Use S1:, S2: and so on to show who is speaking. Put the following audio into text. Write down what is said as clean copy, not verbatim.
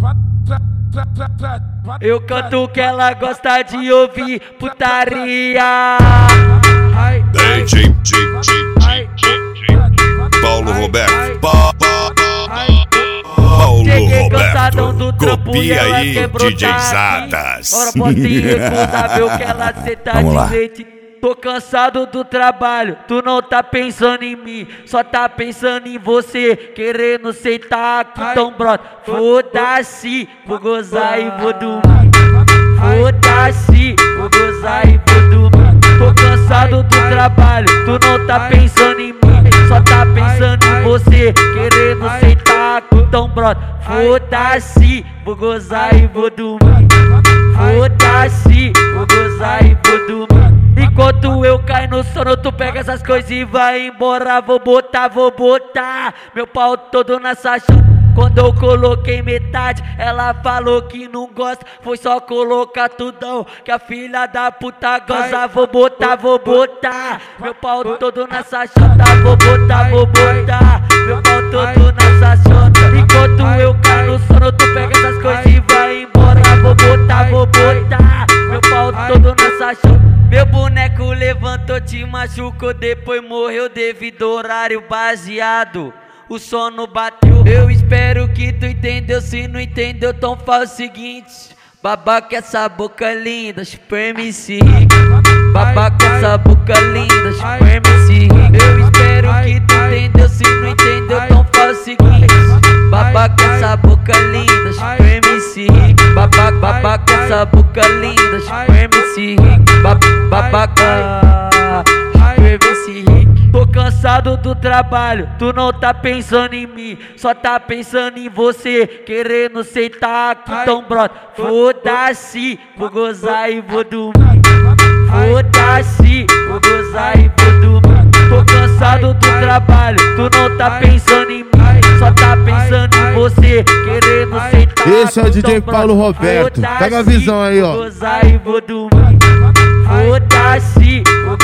S1: Eu canto que ela gosta de ouvir putaria.
S2: DJ Paulo Roberto. Paulo Roberto, copia aí, DJ Zadas.
S1: Ora, pode irrecusável que ela cê tá de leite. Tô cansado do trabalho, tu não tá pensando em mim, só tá pensando em você, querendo sentar aqui, então brota. Foda-se, vou gozar e vou dormir. Foda-se, vou gozar e vou dormir. Tô cansado do trabalho, tu não tá pensando em mim, só tá pensando em você, querendo sentar aqui, então brota. Foda-se, vou gozar e vou dormir. Foda-se, vou gozar e vou dormir. Enquanto eu caio no sono, tu pega essas coisas e vai embora. Vou botar meu pau todo nessa chão. Quando eu coloquei metade, ela falou que não gosta, foi só colocar tudão, que a filha da puta goza. Vou botar meu pau todo nessa chota. Vou botar meu pau todo nessa chota. Enquanto eu caio no sono, tu pega essas coisas e vai embora. Vou botar meu pau todo nessa chota. Meu boneco levantou, te machucou, depois morreu devido ao horário baseado. O sono bateu, eu espero que tu entendeu, se não entendeu, então faz o seguinte. Babaca essa boca linda, Super MC Rick. Babaca essa boca linda, Super MC Rick. Eu espero que tu entendeu, se não entendeu, então faz o seguinte. Babaca essa boca linda, Super MC Rick. Babaca essa boca linda, Super MC Rick. Babaca Super MC Rick. Tô cansado do trabalho, tu não tá pensando em mim, só tá pensando em você, querendo sentar aqui, então brota. Foda-se, vou gozar e vou dormir. Foda-se, vou gozar e vou dormir. Tô cansado do trabalho, tu não tá pensando em mim, só tá pensando em você, querendo sentar.
S3: Esse é o DJ Paulo Roberto, pega a visão aí, ó.
S1: Vou gozar e vou dormir. Foda-se,